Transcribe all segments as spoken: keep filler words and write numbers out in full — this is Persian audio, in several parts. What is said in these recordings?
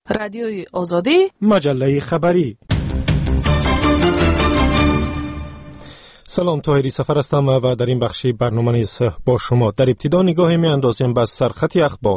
رادیوی آزادی، مجله خبری. سلام، طاهری سفر هستم و در این بخشی برنامه نیز با شما. در ابتدا نگاهی می اندازیم به سرخط اخبار.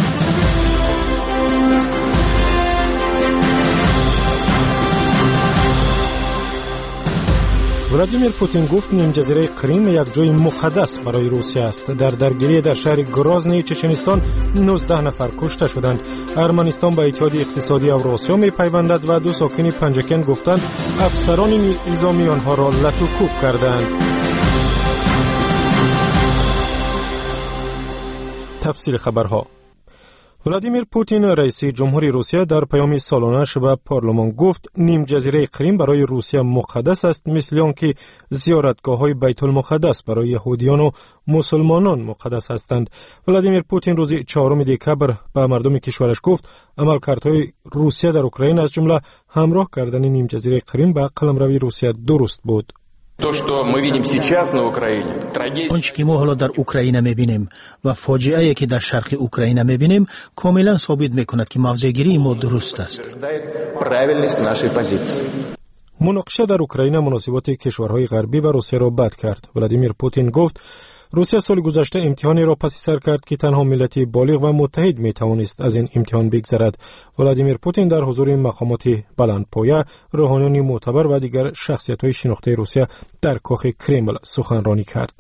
ولادیمیر پوتین گفت نیم جزیره کریم یک جای مقدس برای روسیه است. در درگیری در شهر گرازنی چچنستان نوزده نفر کشته شدند. ارمنستان به اتحاد اقتصادی اوراسیا می پیوندد و دو ساکن پنجکن گفتند افسران نظامی آنها را لط و کوب کردند. تفصیل خبرها. ولادیمیر پوتین رئیس جمهوری روسیه در پیام سالانه‌اش به پارلمان گفت نیم جزیره کریم برای روسیه مقدس است، مثل آنکه زیارتگاه‌های بیت المقدس برای یهودیان و مسلمانان مقدس هستند. ولادیمیر پوتین روز چهارم دکبر به مردم کشورش گفت عملکردهای روسیه در اوکراین از جمله همراه کردن نیم جزیره کریم به قلمروی روسیه درست بود. آنچه که ما حالا در اوکراین می‌بینیم و فاجعه‌ای که در شرق اوکراین می‌بینیم کاملا ثابت می‌کند که موضع‌گیری ما درست است. مناقشه در اوکراین مناسبات کشورهای غربی و روسیه را بد کرد. ولادیمیر پوتین گفت روسیه سال گذشته امتحانی را پس سر کرد که تنها ملت بالغ و متحد می توانست از این امتحان بگذرد. ولادیمیر پوتین در حضور مقامات بلندپایه، روحانیان معتبر و دیگر شخصیت‌های شناخته روسیه در کاخ کرمل سخنرانی کرد.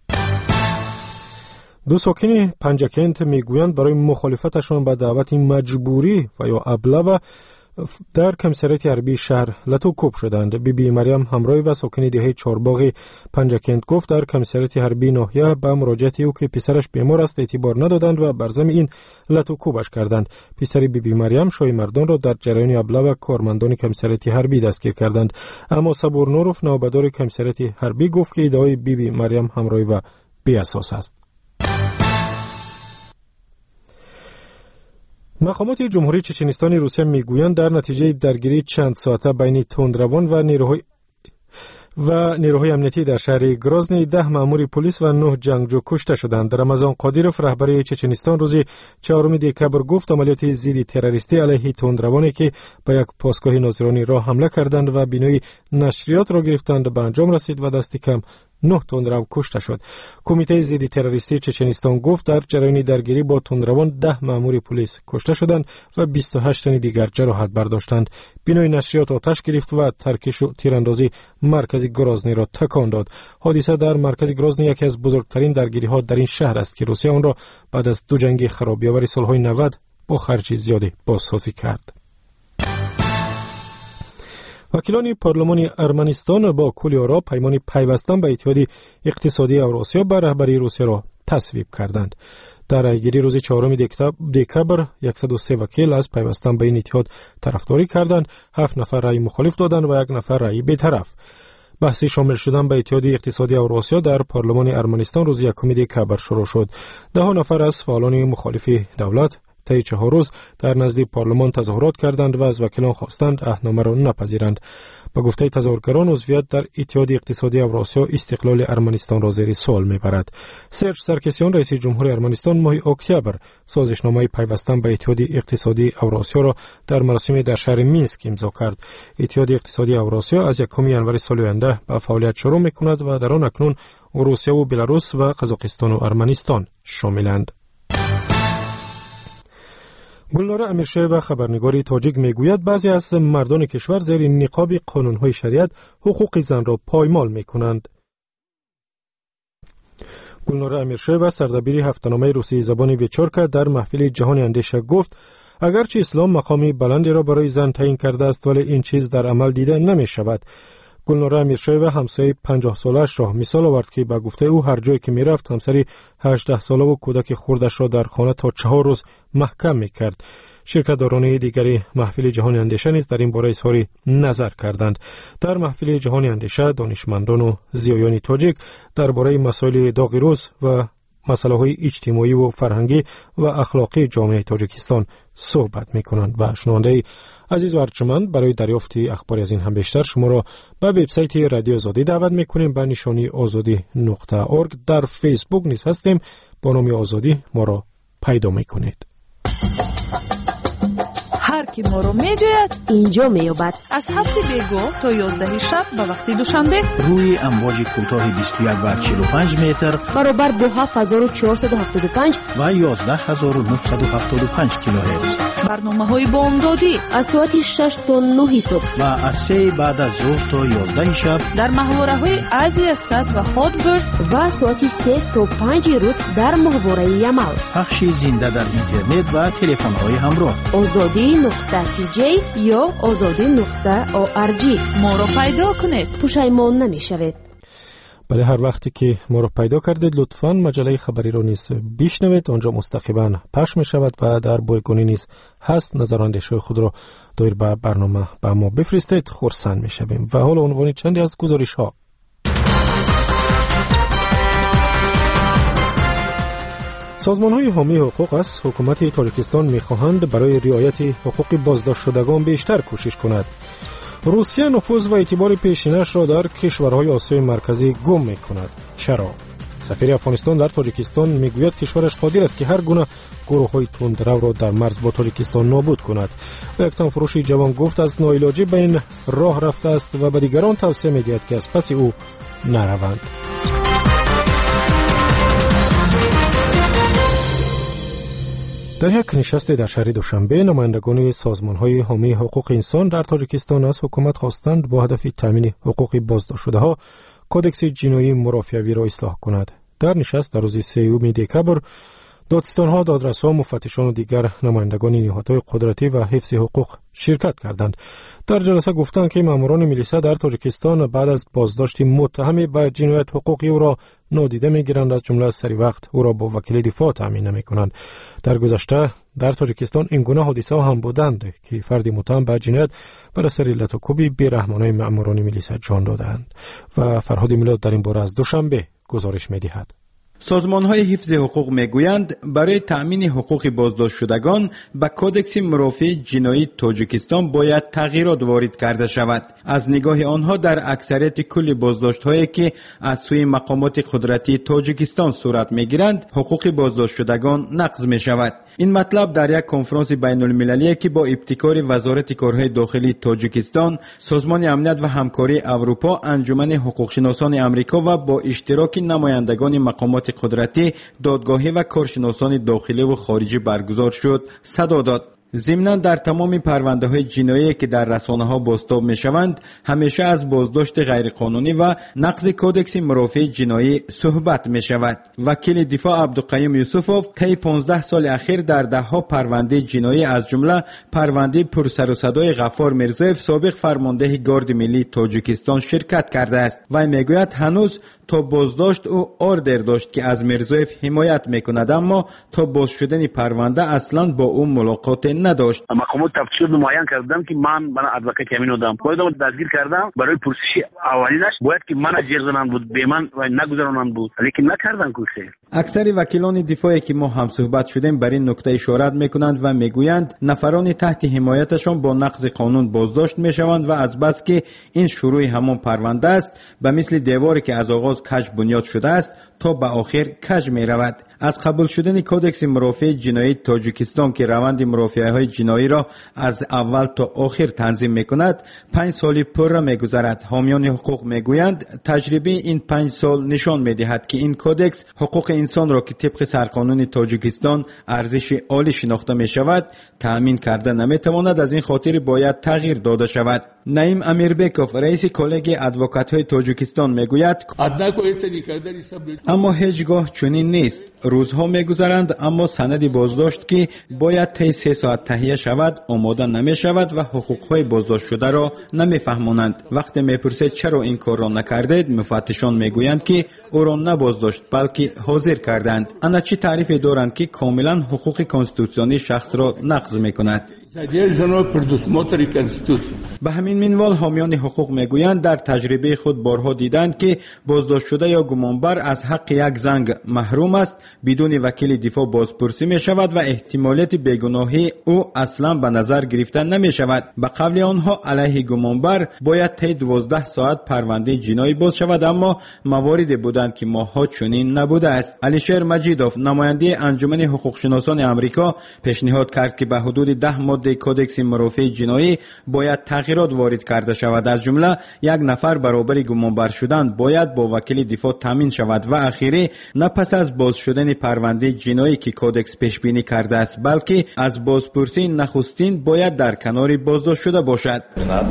دو ساکن پنجکنت میگویند برای مخالفتشان به دعوت مجبوری و یا ابله در کمیساریات حربی شهر لط و کوب شدند. بی بی مریم همراه و ساکن دهه چهارباغ پنجکنت گفت در کمیساریات حربی ناحیه به مراجعت او که پسرش بیمار است اعتبار ندادند و بر ضمن این لط و کوبش کردند. پسر بی بی مریم شای مردان را در جریان ابله و کارمندان کمیساریات حربی دستگیر کردند، اما صبور نوروف نوبدار کمیساریات حربی گفت که ادعای بی بی مریم همراه و بی اساس است. مقامات جمهوری چچنستان روسیه میگویند در نتیجه درگیری چند ساعته بین تندروان و نیروهای و نیروهای امنیتی در شهر گرازنی ده مأمور پلیس و نه جنگجو کشته شدند. رمضان قادیروف رهبر چچنستان روز چهارم دکبر گفت عملیات ضد تروریستی علیه تندروانی که به یک پاسگاه ناظرانی را حمله کردند و بینای نشریات را گرفتند به انجام رسید و دست کم نه تندرو کشته شد. کمیته ضد تروریستی چچنستان گفت در جریان درگیری با تندروان ده مأمور پلیس کشته شدند و بیست و هشت تن دیگر جراحت برداشتند. بینای نشریات آتش گرفت و ترکش و تیراندازی مرکز گرازنی را تکان داد. حادثه در مرکز گرازنی یکی از بزرگترین درگیری ها در این شهر است که روسیه آن را بعد از دو جنگ خرابی‌آور سالهای نود با خرج زیادی بازسازی کرد. وکیلان پارلمان ارمنستان با کل آرا پیمان پیوستن به اتحاد اقتصادی اوراسیا به رهبری روسیه را تصویب کردند. در رأیگیری روز چهارم دکبر صد و سه وکیل از پیوستن به این اتحاد طرفداری کردند، هفت نفر رأی مخالف دادند و یک نفر رأی بی‌طرف. بحث شامل شدن به اتحاد اقتصادی اوراسیا در پارلمان ارمنستان روز یکم دکبر شروع شد. ده نفر از فعالان مخالف دولت طی چهار روز در نزد پارلمان تظاهرات کردند و از وکیلان خواستند عهدنامه را نپذیرند. با گفته تظاهرگران عضویت در اتحاد اقتصادی اوراسیا استقلال ارمنستان را زیر سوال میبرد. سرج سرکسیان رئیس جمهور ارمنستان ماه اکتبر سازشنامه پیوستن به اتحاد اقتصادی اوراسیا را در مراسمی در شهر مینسک امضا کرد. اتحاد اقتصادی اوراسیا از یکم ژانویه سال آینده به فعالیت شروع میکند و در آن اکنون روسیه و بلاروس و قزاقستان و ارمنستان شاملند. گلنار امیرشاه و خبرنگاری تاجیک میگوید بعضی از مردان کشور زیر نقاب قانونهای شریعت حقوق زن را پایمال میکنند. گلنار امیرشاه و سردبیر هفته‌نامه روسی زبان ویچورکا در محفل جهان اندیشه گفت اگرچه اسلام مقامی بلندی را برای زن تعیین کرده است ولی این چیز در عمل دیده نمی شود. گلنار امیرشاه و همسایه پنجاه سالش را مثال آورد که به گفته او هر جایی که می رفت همسری هجده ساله و کودک خردش را در خانه تا چهار روز محکم می کرد. شرکت‌داران دیگری محفل جهان اندیشه نیز در این باره اظهار نظر کردند. در محفل جهان اندیشه دانشمندان و زیایان تاجیک درباره مسائل داغ روز و مسائل اجتماعی و فرهنگی و اخلاقی جامعه تاجیکستان صحبت می‌کنند. و شنونده عزیز و ارجمند، برای دریافت اخباری از این هم بیشتر شما را به وبسایت رادیو آزادی دعوت می‌کنیم. به نشانی آزادی نقطه اورگ در فیسبوک نیز هستیم. با نام آزادی ما را پیدا می‌کنید. هر کی ما رو میجوید اینجا میابد. از هفت بیگاه تا یازده شب به وقت دوشنبه روی امواج کوتاه بیست و یک و چهل و پنج متر برابر با هفت هزار و چهارصد و هفتاد و پنج و یازده هزار و نهصد و هفتاد و پنج کیلوهرتز. برنامه های بامدادی از ساعت شش تا نه صبح و از سه بعد از ظهر تا یازده شب در محوره های ازی صد و هاتبرد و ساعت سه تا پنج روز در محوره یمل. پخش زنده در اینترنت و تلفن های همراه. آزادی نقطه تی جی یا آزادی نقطه او آر جی. ما رو پیدا کنید، پشیمان نمیشوید. بله، هر وقتی که ما رو پیدا کردید لطفاً مجله خبری رو نیز بشنوید. آنجا مستقیما پخش می شود و در بایگانی نیز هست. نظراندیش خود رو دایر به برنامه به ما بفرستید، خرسند می شویم. و حالا عنوان چندی از گزارش ها. سازمان های حامی حقوق از حکومت تاجیکستان می خواهند برای رعایت حقوق بازداشت شدگان بیشتر کوشش کند. روسیه نفوذ و اعتبار پیشینش را در کشورهای آسیای مرکزی گم می کند. چرا؟ سفیر افغانستان در تاجیکستان می گوید کشورش قادر است که هر گونه گروه های تندرو را در مرز با تاجیکستان نابود کند. و یک تنفروشی جوان گفت از ناعلاجی به این راه رفته است و به دیگران توصیه می دهد که از پس او نروند. در یک نشست در شهر دوشنبه نمایندگان سازمان‌های حامی حقوق انسان در تاجیکستان از حکومت خواستند با هدف تامین حقوق بازداشت شده‌ها کدکس جنایی مرافعه‌ای را اصلاح کند. در نشست در روز سوم دکبر دادستان‌ها، دادرسان، مفتشان و دیگر نمایندگان نهادهای قدرتی و حفظ حقوق شرکت کردند. در جلسه گفتند که ماموران میلیسا در تاجیکستان بعد از بازداشت متهم به جنایت حقوقی او را نادیده میگیرند، از جمله سری وقت او را با وکیل دفاع تامین نمیکنند. در گذشته در تاجیکستان این گونه حادثه هم بودند که فردی متهم به جنایت بر اثر علت و کوبی بی‌رحمانه ماموران میلیسا جان دادند. و فرهاد میلاد در این باره از دوشنبه گزارش می‌دهد. سازمان‌های حفظ حقوق میگویند برای تأمین حقوق بازداشت شدگان به کدکس مرافع جنایی تاجیکستان باید تغییرات وارد کرده شود. از نگاه آنها در اکثریت کل بازداشت‌هایی که از سوی مقامات قدرتی تاجیکستان صورت میگیرند حقوق بازداشت شدگان نقض می شود. این مطلب در یک کنفرانس بین المللی که با ابتکار وزارت کارهای داخلی تاجیکستان، سازمان امنیت و همکاری اروپا، انجمن حقوقشناسان امریکا و با اشتراک نمایندگان مقامات قدرتی، دادگاهی و کارشناسان داخلی و خارجی برگزار شد صدا داد. ضمناً در تمام پرونده های جنایی که در رسانه ها بازتاب می شوند همیشه از بازداشت غیرقانونی و نقض کدکس مرافع جنایی صحبت می شود. وکیل دفاع عبدالقیوم یوسفوف طی پانزده سال اخیر در ده ها پرونده جنایی از جمله پرونده پر سر و صدای غفار میرزایف سابق فرمانده گارد ملی تاجیکستان شرکت کرده است و میگوید هنوز تا بازداشت او آردر داشت که از میرزایف حمایت میکند، اما تا باز شدن پرونده اصلا با او ملاقات نداشت. مقامات تفتیش رو معین کردم که من من ادوکات امین بودم، باید دستگیر کردم برای پرسش اولینش باید که من جیر زنان بود به من و نگذرانند بود، لیکن نکردن کسی. اکثر وکیلان دفاعی که ما هم صحبت شدیم بر این نکته اشارت میکنند و میگویند نفران تحت حمایتشان با نقض قانون بازداشت میشوند و از بس که این شروع همان پرونده است به مثل دیواری که از آغاز کج بنیاد شده است تا به آخر کج می رود. از قبول شدن کدکس مرافع جنایی تاجیکستان که روند مرافعه های جنایی را از اول تا آخر تنظیم می کند پنج سالی پر را می گذرد. حامیان حقوق می گویند تجربه این پنج سال نشان می دهد که این کدکس حقوق انسان را که طبق سرقانون تاجیکستان ارزش عالی شناخته می شود تأمین کرده نمی تواند، از این خاطر باید تغییر داده شود. نعیم امیربکوف رئیس کلگی ادوکات های تاجیکستان می گوید اما هیچگاه چنین نیست. روزها میگذرند اما سند بازداشت که باید طی سه ساعت تهیه شود آماده نمی شود و حقوقهای بازداشت شده را نمی فهمانند. وقتی میپرسید چرا این کار را نکردید مفتشان میگویند که او را نبازداشت بلکه حاضر کردند. انا چی تعریفی دارند که کاملا حقوق کنستیتوسیونی شخص را نقض میکند. به همین منوال حامیان حقوق میگویند در تجربه خود بارها دیدند که بازداشت شده یا گمانبر از حق یک زنگ محروم است بدون وکیل دفاع بازپرسی می شود و احتمالیت بیگناهی او اصلا به نظر گرفته نمی شود. به قول آنها علیه گمانبر باید طی دوازده ساعت پرونده جنایی باز شود، اما مواردی بودند که ماها چنین نبوده است. علیشیر مجیدوف نماینده انجمن حقوق شناسان آمریکا پیشنهاد کرد که به حدود ده ماده کدکس مرافع جنایی باید تغییرات وارد کرده شود. از جمله یک نفر برابر گمانبر شدن باید با وکیل دفاع تامین شود و اخیری نه پس از باز شدن پرونده جنایی که کدکس پیش بینی کرده است، بلکه از بازپرسی نخستین باید در کنار بازداشت شده باشد.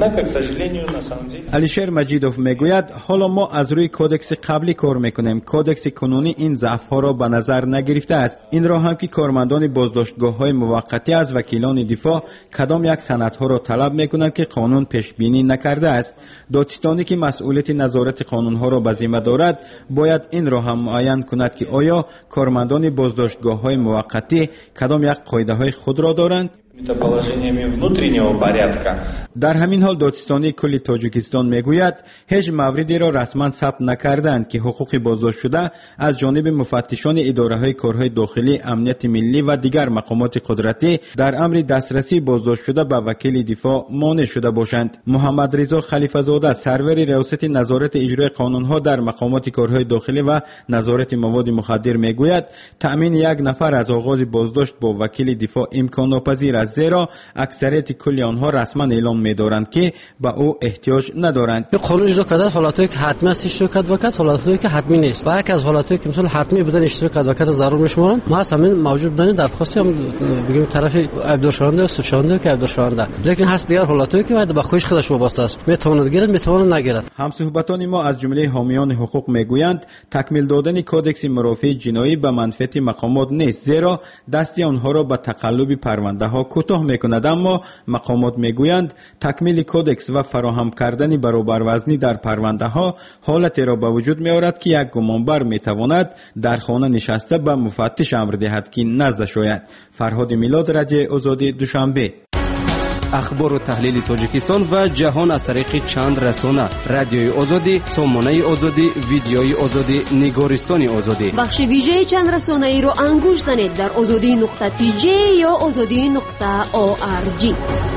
علیشیر مجیدوف میگوید حالا ما از روی کدکس قبلی کار میکنیم. کدکس کنونی این ضعف‌ها را به نظر نگرفته است. این را هم که کارمندان بازداشتگاه‌های موقتی از وکیلان دفاع کدام یک سندها را طلب میکنند که قانون پیش بینی نکرده است. دادستانی که مسئولیت نظارت قانونها را به ذمه دارد باید این را هم معین کند که آیا کارمندان بازداشتگاه‌های موقتی کدام یک قاعده‌های خود را دارند. در همین حال دادستانی کل تاجیکستان میگوید هیچ موردی را رسما ثبت نکردند که حقوق بازداشت شده از جانب مفتشان اداره‌های کارهای داخلی، امنیت ملی و دیگر مقامات قدرتی در امر دسترسی بازداشت شده به وکیل دفاع مانع شده باشند. محمد رضا خلیفه زاده سرور ریاست نظارت اجرای قانونها در مقامات کارهای داخلی و نظارت مواد مخدر میگوید تأمین یک نفر از آغاز بازداشت با وکیل دفاع امکان ناپذیر است، زیرا اکثریت کل آنها رسما اعلام می‌دارند که به او احتیاج ندارند. قانون اجرا کردن حالاتایی که حتمی است اشتراک ادوکات، حالاتایی که حتمی نیست. و یک از حالاتایی که مثلا حتمی بودن اشتراک ادوکات ضرور میشمارن. ما همین موجود بودن درخواستی هم بگیم طرف عبدالله شونده و سوچونده که عبدالله شونده، لیکن هست دیگر حالاتایی که باید به خودش خودش وابسته است، میتواند گیرد میتواند نگیرد. همصحبتان ما از جمله حامیان حقوق میگویند تکمیل دادن کدکس مرافع جنایی به منفعت مقامات نیست، زیرا دست آنها را به تقلب پرونده ها کوتاه میکند. اما مقامات میگویند تکمیل کدکس و فراهم کردن برابر وزنی در پرونده ها حالتی را به وجود میآورد که یک گمانبر میتواند در خانه نشسته به مفتش امر دهد که نزد شاید. فرهاد میلاد، رادیو آزادی، دوشنبه. اخبار و تحلیل تاجیکستان و جهان از طریق چند رسانه: رادیوی آزادی، سامانه آزادی، ویدیوی آزادی، نگارستان آزادی. بخش ویژه چند رسانه ای رو انگوش زنید در آزادی نقطه تی جی یا آزادی نقطه او آر جی.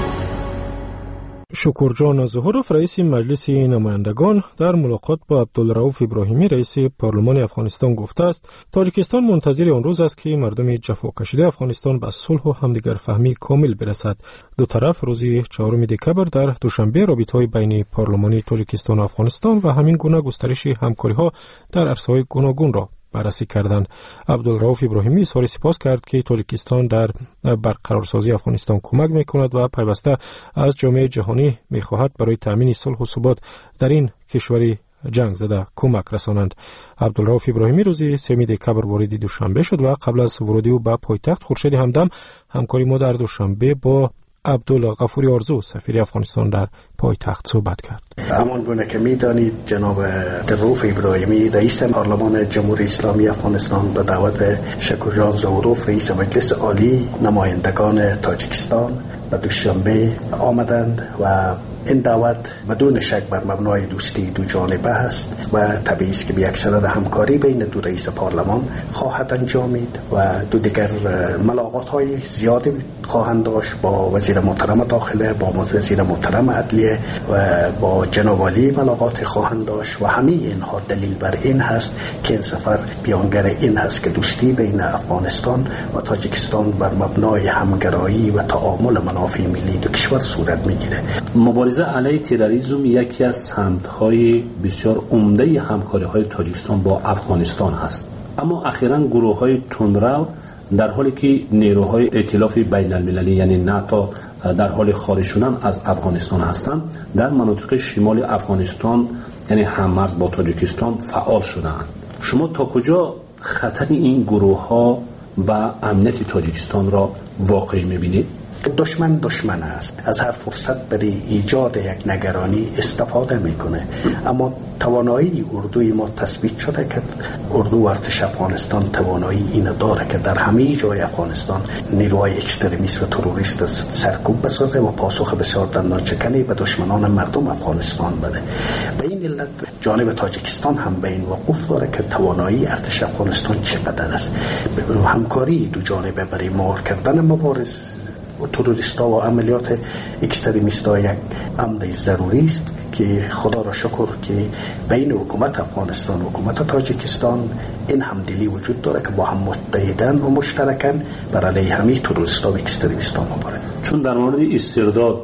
شکرجان ظهورов رئیس مجلس نمایندگان در ملاقات با عبدالرؤوف ابراهیمی رئیس پارلمان افغانستان گفته است تاجیکستان منتظر آن روز است که مردم جفا کشیده افغانستان به صلح و همدیگر فهمی کامل برسد. دو طرف روز چهارم دکبر در دوشنبه رابطه‌های بین پارلمانی تاجیکستان و افغانستان و همین گونه گسترش همکاری‌ها در عرصه‌های گوناگون را بررسی کردند. عبدالرؤوف ابراهیمی اظهار سپاس کرد که تاجیکستان در برقرارسازی افغانستان کمک می‌کند و پیوسته از جامعه جهانی می‌خواهد برای تأمین صلح و ثبات در این کشور جنگ زده کمک رسانند. عبدالرؤوف ابراهیمی روز سوم دکبر وارد دوشنبه شد و قبل از ورود او به پایتخت خورشید همدم همکاری ما در دوشنبه با عبدالغفور آرزو سفیر افغانستان در پایتخت صحبت کرد. همان گونه که می‌دانید جناب عبدالرؤوف ابراهیمی رئیس پارلمان جمهوری اسلامی افغانستان به دعوت شکرجان ظهورov رئیس مجلس عالی نمایندگان تاجیکستان به دوشنبه آمدند و این دعوت بدون شک بر مبنای دوستی دو جانبه است و طبیعی است که به یک سند همکاری بین دو رئیس پارلمان خواهد انجامید و دو دیگر ملاقات‌های زیادی خواهند داشت با وزیر محترم داخله، با وزیر محترم عدلیه و با جناب عالی ملاقات خواهند داشت و همه اینها دلیل بر این هست که این سفر بیانگر این هست که دوستی بین افغانستان و تاجیکستان بر مبنای همگرایی و تعامل منافع ملی دو کشور صورت میگیره. مبارزه علیه تروریسم یکی از سمت‌های بسیار عمده همکاری‌های تاجیکستان با افغانستان است، اما اخیراً گروه‌های تندرو در حالی که نیروهای ائتلاف بین‌المللی یعنی ناتو در حال خارج شدن از افغانستان هستند، در مناطق شمال افغانستان یعنی هممرز با تاجیکستان فعال شدند. شما تا کجا خطر این گروه‌ها و امنیت تاجیکستان را واقعی می‌بینید؟ دشمن دشمن است، از هر فرصت برای ایجاد یک نگرانی استفاده میکنه. اما توانایی اردوی ما تثبیت شده که اردو و ارتش افغانستان توانایی این داره که در همه جای افغانستان نیروهای اکستریمیست و تروریست سرکوب بسازه و پاسخ بسیار دندانچکنی به دشمنان مردم افغانستان بده. به این علت جانب تاجیکستان هم به این وقوف داره که توانایی ارتش افغانستان چقدر است. همکاری دو جانبه برای مهار کردن مبارز و تروریستا و عملیات اکستریمیستا یک امر ضروری است که خدا را شکر که بین حکومت افغانستان و حکومت تاجیکستان این همدلی وجود داره که با هم متحدن و مشترکن بر علیه همه تروریستا و اکستریمیستا مبارزه. چون در مورد استرداد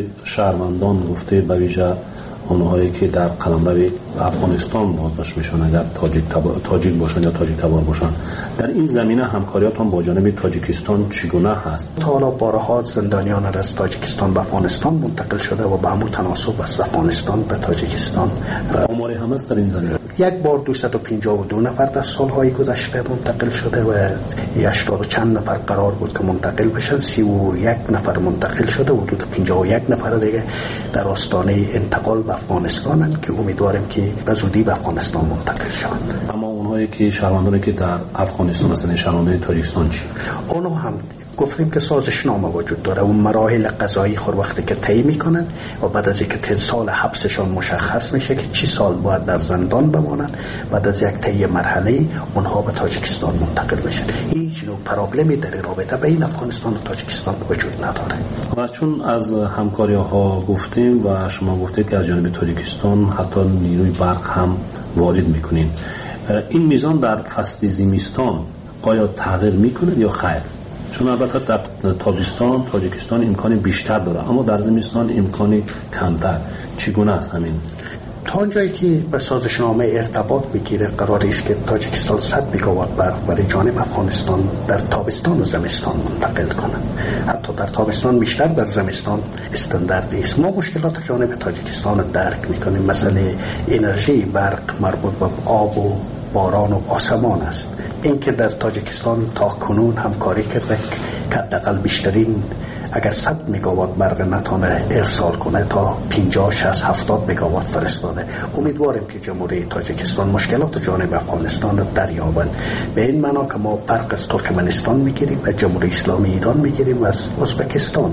شهروندان گفته به ویژه اونهایی که در قلمرو افغانستان بازداشت میشن اگر تاجیک تبا... تاجیک باشن یا تاجیک تبار باشن، در این زمینه همکاریاتون با جانب تاجیکستان چگونه هست؟ تا حالا بارها زندانیان از تاجیکستان به افغانستان منتقل شده و به همون تناسب از افغانستان به تاجیکستان. آماری هم هست در این زمینه؟ یک بار دویست و پنجاه و دو نفر در سالهای گذشته منتقل شده و هشتاد و چند نفر قرار بود که منتقل بشن، سی و یک نفر منتقل شده و حدود پنجاه و یک نفر دیگه در آستانه انتقال به افغانستانن که امیدواریم که به زودی به افغانستان منتقل شوند. اما اونهایی که شهروندانی که در افغانستان مثلا شهروندان تاجیکستان چی؟ اونها هم گفتیم که سازشنامه وجود داره، اون مراحل قضایی خور وقتی که طی میکنن و بعد از اینکه سال حبسشان مشخص میشه که چی سال باید در زندان بمانن، بعد از یک طی مرحله اونها به تاجیکستان منتقل میشن. هیچ نوع پرابلمی در رابطه بین افغانستان و تاجیکستان وجود نداره. و چون از همکاری ها گفتیم و شما گفتید که از جانب تاجیکستان حتی نیروی برق هم وارد میکنین، این میزان در فصل زمستان آیا تغییر میکنه یا خیر؟ چون البته در تابستان تاجیکستان امکان بیشتر داره اما در زمستان امکانی کمتر. چگونه است همین؟ تا اونجایی که به سازشنامه ارتباط میگیره قرار است که تاجیکستان صد مگاوات برق برای جانب افغانستان در تابستان و زمستان منتقل کنه. حتی در تابستان بیشتر، در زمستان استانداردی است. ما مشکلات جانب تاجیکستان درک میکنیم. مسئله انرژی برق مربوط به آب و باران و آسمان است. اینکه در تاجیکستان تا کنون همکاری کرده که حداقل بیشترین اگر صد مگاوات برق نتونه ارسال کنه تا پنجاه شصت هفتاد مگاوات فرستاده. امیدواریم که جمهوری تاجیکستان مشکلات جانب افغانستان دریابند. به این معنا که ما برق از ترکمنستان میگیریم و جمهوری اسلامی ایران میگیریم و از ازبکستان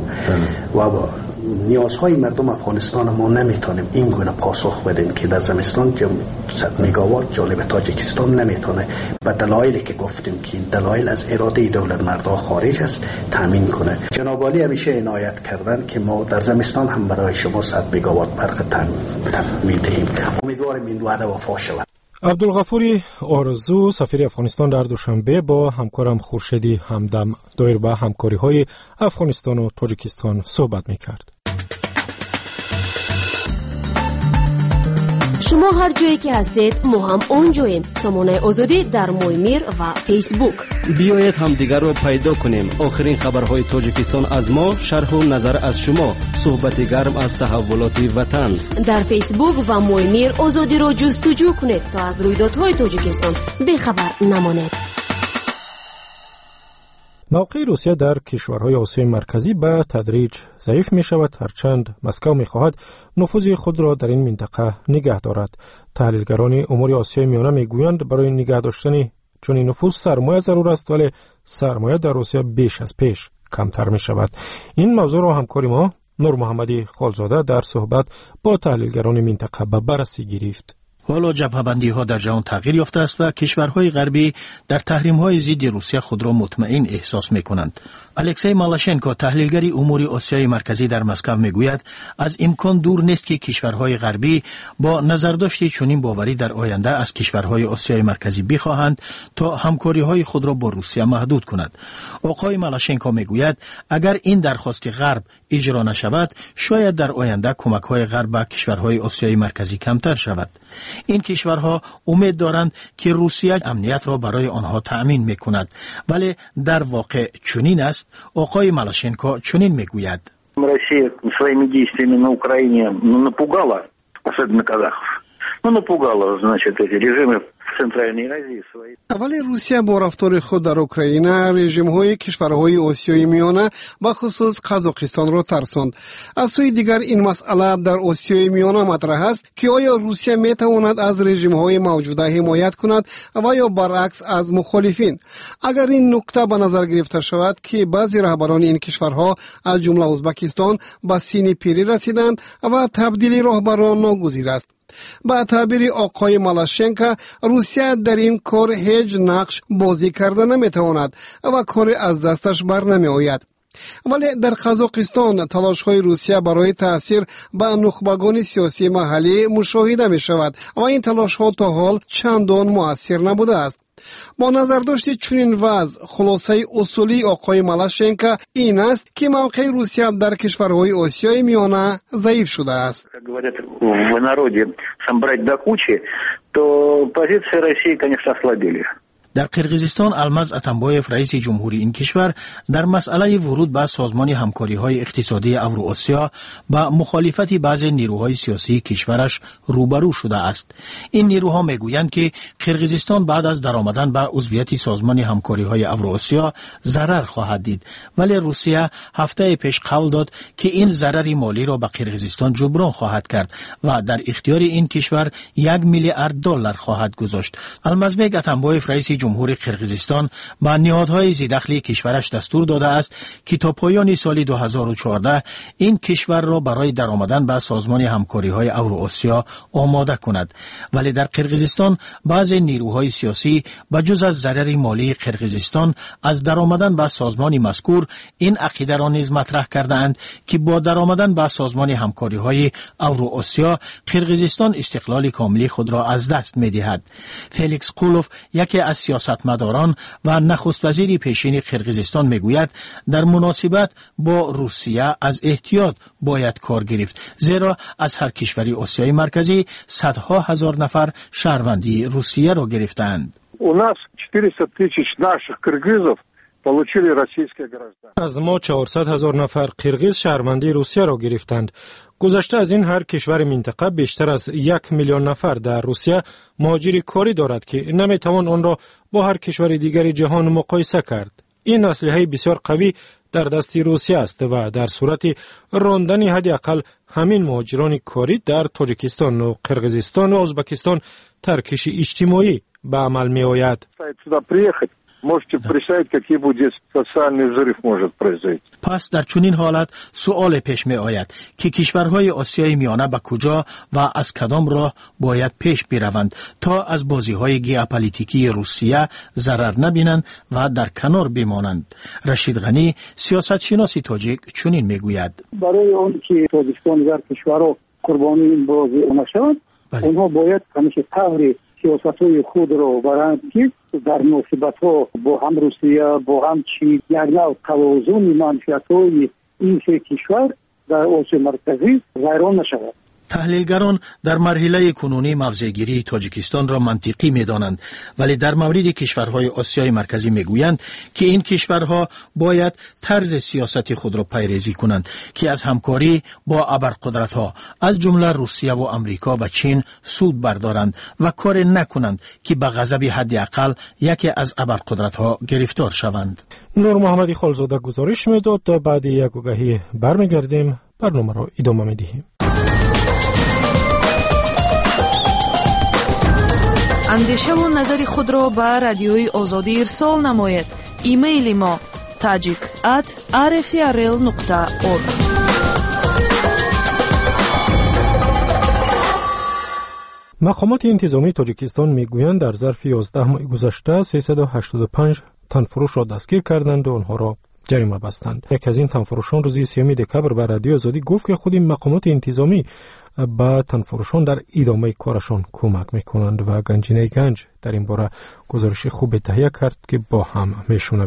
و نیازهای مردم افغانستان ما نمیتونیم این گونه پاسخ بدیم که در زمستان صد مگاوات جانب تاجیکستان نمیتونه به دلایلی که گفتیم که دلایل از اراده دولت مردا خارج است تامین کنه. جناب عالی همیشه عنایت کردن که ما در زمستان هم برای شما صد مگاوات برق تامین میدهیم. امیدواریم این وعده وفا شود. عبدالغفوری آرزو سفیر افغانستان در دوشنبه با همکارم خورشیدی همدم دایر به همکاری‌های افغانستان و تاجیکستان صحبت می‌کرد. شما هر جایی که هستید ما هم اونجاییم. سامانه آزادی در مویمیر و فیسبوک. بیایید هم دیگر رو پیدا کنیم. آخرین خبرهای تاجیکستان از ما، شرح و نظر از شما، صحبت گرم از تحولات وطن. در فیسبوک و مویمیر آزادی رو جستجو کنید تا از رویدادهای تاجیکستان بخبر نمانید. موقع روسیه در کشورهای آسیای مرکزی به تدریج ضعیف می شود، هرچند مسکو می خواهد نفوذ خود را در این منطقه نگه دارد. تحلیلگران امور آسیای میانه می گویند برای نگه داشتن چنین نفوذ سرمایه ضرور است، ولی سرمایه در روسیه بیش از پیش کمتر می شود. این موضوع را همکار ما نور محمدی خالزاده در صحبت با تحلیلگران منطقه به بررسی گرفت. حالا جبهه‌بندی ها در جهان تغییر یافته است و کشورهای غربی در تحریم های ضد روسیه خود را مطمئن احساس می کنند. الکسی مالاشنکو تحلیلگر امور آسیای مرکزی در مسکو می گوید از امکان دور نیست که کشورهای غربی با نظرداشت چنین باوری در آینده از کشورهای آسیای مرکزی بخواهند تا همکاری های خود را با روسیه محدود کند. آقای مالاشنکو می گوید اگر این درخواست غرب اجرا نشود شاید در آینده کمک های غرب به کشورهای آسیای مرکزی کمتر شود. این کشورها امید دارند که روسیه امنیت را برای آنها تأمین می‌کند، ولی در واقع چنین است. آقای مالاشنکو چنین می‌گوید. Россия своими действиями на Украине напугала, особенно казахов. Ну, напугала, значит, эти режимы ولی روسیه با رفتار خود در اوکراین رژیم‌های کشورهای آسیای میانه به خصوص قزاقستان را ترساند. از سوی دیگر این مسئله در آسیای میانه مطرح است که آیا روسیه میتواند از رژیم‌های موجوده حمایت کند و یا برعکس از مخالفین. اگر این نکته به نظر گرفته شود که بعضی رهبران این کشورها از جمله ازبکستان به سن پیری رسیدند و تبدیل رهبران ناگزیر است. با تعبیر آقای مالاشنکو، روسیه در این کار هیچ نقش بازی کرده نمیتواند و کار از دستش بر نمی آید. ولی در قزاقستان تلاش های روسیه برای تأثیر به نخبگان سیاسی محلی مشاهده می شود و این تلاش ها تا حال چندان مؤثر نبوده است. با نظر داشتی چنین وضع، خلاصه اصولی آقای مالاشنکو این است که موقع روسیه در کشورهای آسیای میانه ضعیف شده است. в народе собрать до кучи, то позиции России, конечно, ослабели. در قرقیزستان المز اتنبایف رئیس جمهوری این کشور در مسئله ورود به سازمان همکاری‌های اقتصادی اوراسیا با مخالفت بعضی نیروهای سیاسی کشورش روبرو شده است. این نیروها میگویند که قرقیزستان بعد از درآمدن به عضویت سازمان همکاری‌های اوراسیا ضرر خواهد دید، ولی روسیه هفته پیش قول داد که این ضرر مالی را به قرقیزستان جبران خواهد کرد و در اختیار این کشور یک میلیارد دلار خواهد گذاشت. المزبگ اتنبایف رئیس جمهوری قرقیزستان با نهادهای ذی‌دخل کشورش دستور داده است که تا پایان سال دو هزار و چهارده این کشور را برای درآمدن به سازمان همکاری‌های اوراسیا آماده کند. ولی در قرقیزستان بعضی نیروهای سیاسی بجز از ضرر مالی قرقیزستان از درآمدن به سازمان مذکور این عقیده را نیز مطرح کردند که با درآمدن به سازمان همکاری‌های اوراسیا قرقیزستان استقلال کاملی خود را از دست می‌دهد. فلیکس قولوف، یکی از سیاستمداران و نخست وزیر پیشین قرقیزستان میگوید در مناسبت با روسیه از احتیاط باید کار گرفت، زیرا از هر کشوری آسیای مرکزی صدها هزار نفر شهروندی روسیه را گرفتند. У нас четыреста тысяч наших кыргызов получили российское гражданство. از ما چهارصد هزار نفر قرقیز شهروندی روسیه را گرفتند. گذشته از این هر کشور منطقه بیشتر از یک میلیون نفر در روسیه مهاجر کاری دارد که نمیتوان آن را با هر کشور دیگر جهان مقایسه کرد. این اسلحه بسیار قوی در دست روسیه است و در صورت راندن حداقل همین مهاجران کاری در تاجیکستان و قرقیزستان و ازبکستان ترکش اجتماعی به عمل می آید. Можете представить, какие будет социальный взрыв может произойти. پس در چنین حالت سؤال پیش می آید که کشورهای آسیای میانه به کجا و از کدام راه باید پیش بروند تا از بازی‌های ژئوپلیتیکی روسیه ضرر نبینند و در کنار بمانند. رشید غنی، سیاستشناس تاجیک، چنین میگوید: برای آن که تاجیکستان در کشورها قربانی این بازی نشوند، اونها باید همیشه طوری سیاست‌های خود را برند که در مناسبت‌ها با هم روسیه با هم چین یک نوع توازن منفعت‌های این سه کشور در آسیای مرکزی ویران نشود. تحلیلگران در مرحله کنونی موضع‌گیری تاجیکستان را منطقی می‌دانند، ولی در مورد کشورهای آسیای مرکزی می‌گویند که این کشورها باید طرز سیاست خود را پیروی کنند که از همکاری با ابرقدرت‌ها از جمله روسیه و آمریکا و چین سود بردارند و کار نکنند که به غضب حداقل یکی از ابرقدرت‌ها گرفتار شوند. نور محمدی خالزاده گزارش می‌داد. بعد یک آگهی برمیگردیم، برنامه را ادامه می‌دهیم. اندیشه و نظر خود را به رادیوی آزادی ارسال نماید. ایمیل ما tajik at r f r l nokta org. مقامات انتظامی تاجیکستان میگویند در ظرف یازده ماه گذشته سیصد و هشتاد و پنج تنفروش را دستگیر کردند و آنها را جریمه بستند. یک از این تنفروشان روز سیوم دکبر به رادیو آزادی گفت که خود این مقامات انتظامی با تنفروشان در ادامه کارشان کمک میکنند و گنجینه گنج در این باره گزارش خوب تهیه کرد که با هم میشنویم.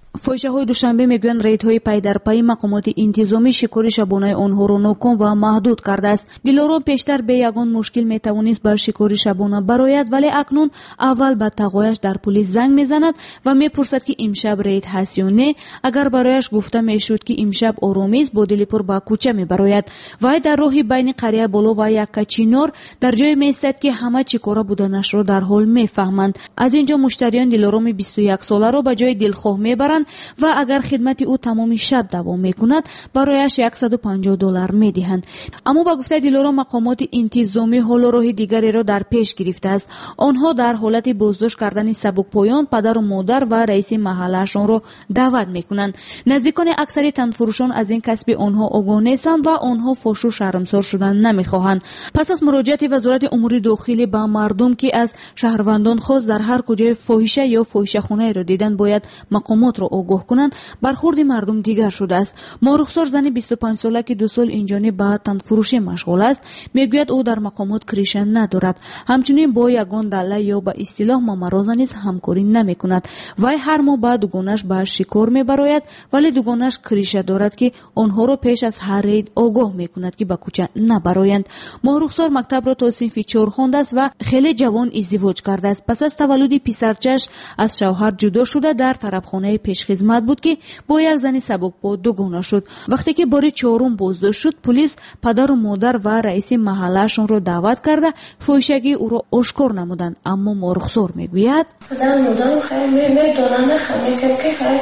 فاحشه‌های دوشنبه میگویند ریدهای پی در پی مقامات انتظامی شکار شبانه آنها را ناکام و محدود کرده است. دلارام پیشتر به یگان مشکل میتوانست بر شکار شبانه برآید، ولی اکنون اول به تقویش در پلیس زنگ میزند و میپرسد که امشب رید هست یا نه. اگر برایش گفته میشد که امشب آرامی است، با دل پر به کوچه میبراید. وای در راهی بین قریه بالا و یک چینار در جای میایستد که همه چیکار بودنش را در حال میفهمند. از اینجا مشتریان دلارام بیست و یک ساله را به جای دلخواه میبرند و اگر خدمت او تمام شب دوام میکند برایش صد و پنجاه دلار میدهند. اما با گفته دلارام مقامات انتظامی حال راه دیگری را در پیش گرفته است. آنها در حالت بازداشت کردن سبکپایان پدر و مادر و رئیس محلهشان را دعوت میکنند. نزدیکان اکثر تنفروشان از این کسب آنها آگاه نیستند و آنها فحش و شرمسار شدن نمیخواهند. پس از مراجعت وزارت امور داخلی به مردم که از شهروندان خواست در هر کجای فاحشه یا فاحشه‌خانه را دیدن باید مقامات را آگاه کنند، برخورد مردم دیگر شده است. مارخسار زن بیست و پنج ساله که دو سال اینجانی به تنفروشی مشغول است میگوید او در مقامات کریشه ندارد. همچنین با یگان دله یا به اصطلاح مامرازه نیز همکاری نمیکند. وی هر ماه به دوگانش به شکار میبراید، ولی دوگانش کریشه دارد که آنها را پیش از هر رید آگاه میکند که به کوچه نبرایند. مارخسار مکتب را تا صنف چهار خوانده است و خیلی جوان ازدواج کرده است. پس از تولد پسرچش از شوهر جدا شده در طرفخانه پیش خدمت بود که با یک زن سبکپا دوگانه شد. وقتی که بار چهارم بازداشت شد، پلیس پدر و مادر و رئیس محلهشان را دعوت کرده فاحشگی او را آشکار نمودند. اما مارخسار میگوید پدر و مادر خیلی میدونن نخواهیم که خیلی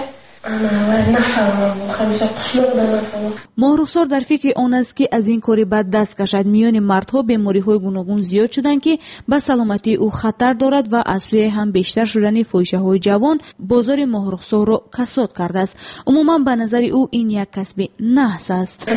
مارخسار در فکر آن است که از این کاری بد دست کشد. میان مردها بیماری‌های گوناگون زیاد شدند که به سلامتی او خطر دارد و از سوی هم بیشتر شدن فاحشه‌های جوان بازار مارخسار را کساد کرده است. عموما به نظر او این یک کسب نحس است.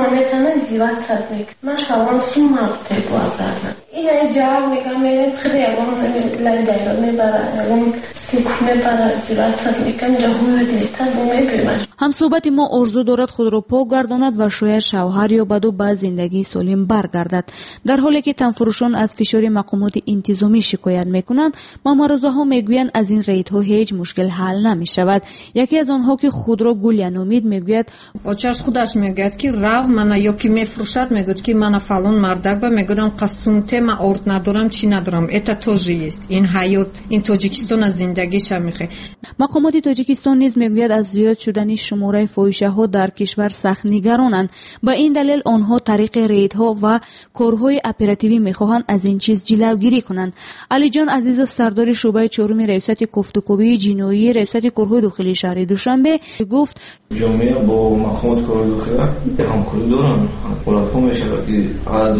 این جواب میگم میرم خیلی اگرم لای دایران میبره اگرم سیکوف میبره زیبت سد میکن جهوی دیستن بو میگویمش. هم صحبت ما ارزو دارد خود را پاک گرداند و شاید شوهر یا بدو به زندگی سالم برگردد. در حالی که تنفروشان از فشار مقامات انتظامی شکایت میکنند، مامرازه ها میگویند از این ریدها هیچ مشکل حل نمیشود. یکی از آنها که خود را گولیان امید میگوید آچارش خودش میگوید که راو منو یا کی میفروشد میگوید که منو فلان مردک با میگویدم قسمت من орд ندارم چی ندارم. Это тоже есть. این حیات این تاجیکستان از زندگیش میخه. مقامات تاجیکستان نیز میگوید از زیاد شدن شماره فاحشه ها در کشور سخت نگرانند. با این دلیل آنها طریق ریدها و کارهای اپراتیوی میخواهند از این چیز جلوگیری کنند. علی جان عزیزов سردار شعبه چهارم ریاست گفتگوی جنایی ریاست کارهای داخلی شهر دوشنبه گفت جامعه با مقامات کار داخلی همکاری دارن. حالت‌ها میشه که از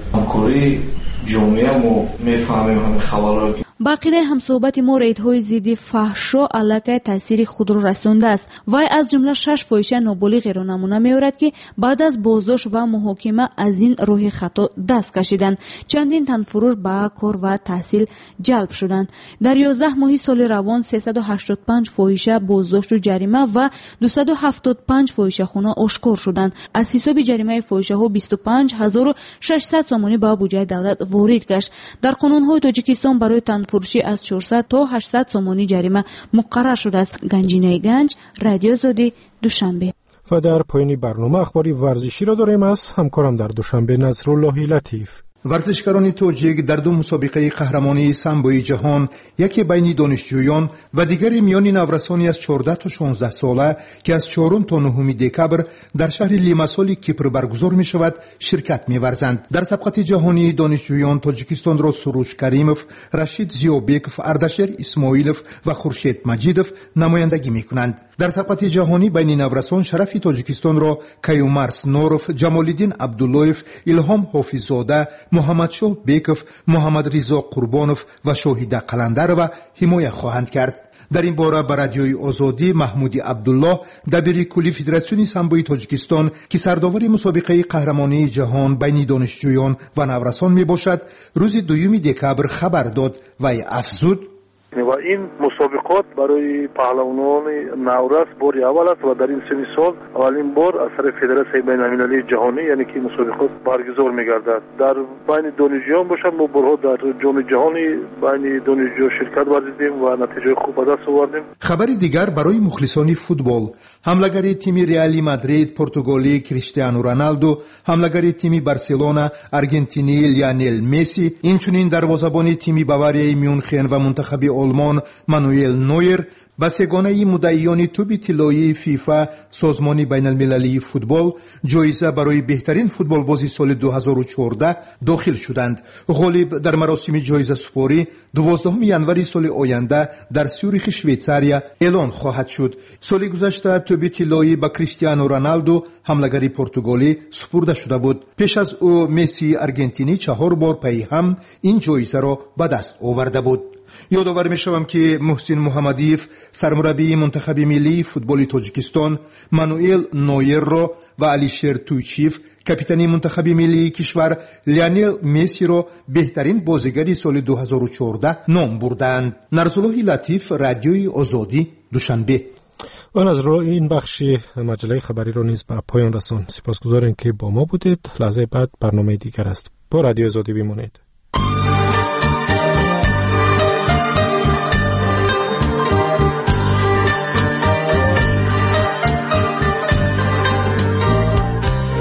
همکاری جامعه ما میفهمیم همین خبرها. باقی هم صحبت ما ریدهای ضد فحشا علیه تاثیر خود را رسانده است. وی از جمله شش فاحشه نابالغ را نمونه می‌آورد که بعد از بازداشت و محاکمه از این راه خطا دست کشیدند. چندین تنفروش به کار و تحصیل جلب شدند. در یازده ماه سال روان سیصد و هشتاد و پنج فاحشه بازداشت و جریمه و دویست و هفتاد و پنج فاحشه خانه آشکار شدند. از حساب جریمه فاحشه ها بیست و پنج هزار و ششصد سامانی به بودجه دولت وارد گشت. در قانون‌های تاجیکستان برای فروشی از چهارصد تا هشتصد سامانی جریمه مقرر شده است. گنجینه گنج، رادیو آزادی، دوشنبه. و در پایین برنامه اخباری ورزشی را داریم از همکارم در دوشنبه نصرالله لطیف. ورزشکاران تاجیک در دو مسابقه قهرمانی سامبوی جهان، یکی بین دانشجویان و دیگری میان نورسانی از چهارده تا شانزده ساله که از چهارم تا نهم دکبر در شهر لیماسول کیپر برگزار می شود شرکت می ورزند. در سبقت جهانی دانشجویان تاجیکستان را سروش کریموف، رشید زیوبیکوف، اردشیر اسماعیلوف و خورشید مجیدوف نمایندگی می کنند. در سبقت جهانی بین نورسان شرف تاجیکستان را کیومرس نوروف، جمالالدین عبداللهیف، الهام حافظزاده، محمد شاه بیکوف، محمد رضا قربانوف و شاهیده قلندر و حمایت خواهند کرد. در این باره به رادیوی آزادی محمود عبدالله دبیر کلی فدراسیون سامبوی تاجیکستان که سرداور مسابقه قهرمانی جهان بین دانشجویان و نورسان می باشد روز دوم دکبر خبر داد و افزود و این مسابقات برای پهلوانان نورس بار اول است و در این سن سال اولین بار از طریق فدراسیون بین‌المللی جهانی یعنی که مسابقات برگزار می‌گردد. در بین دانشجویان باشند ما بارها در جام جهانی بین دانشجو شرکت ورزیدیم و نتیجه خوب به دست آوردیم. خبر دیگر برای مخلصان فوتبال: حمله‌گر تیم ریال مادرید پرتغالی کریستیانو رونالدو، حمله‌گر تیم بارسلونا ارژنتینی لیونل مسی، اینچنین دروازه‌بان تیم باواریای میونخن و منتخب آلمان مانوئل نویر با سگانه مدعیان توپ طلایی فیفا سازمان بین المللی فوتبال جایزه برای بهترین فوتبال بازی سال دو هزار و چهارده داخل شدند. غالب در مراسم جایزه سپاری دوازدهم ژانویه سال آینده در سوریخ شویتزاریا اعلان خواهد شد. سال گذشته توپ طلایی با کریستیانو رونالدو حمله‌گر پرتغالی سپرده شده بود. پیش از او مسی ارژنتینی چهار بار پی هم این جایزه را به دست آورده بود. یادآور می‌شوم که محسن محمدیف سرمربی منتخب ملی فوتبال تاجیکستان، مانوئل نویر را و علیشیر تویچیف کاپیتان منتخب ملی کشور لیونل مسی را بهترین بازیگر سال دو هزار و چهارده نام بردند. نرسلوی لطیف، رادیوی آزادی، دوشنبه. و نظر این بخش مجله خبری را نیز به پایان رساند. سپاسگزارم که با ما بودید. لحظه بعد برنامه دیگر است. با رادیو آزادی بمانید.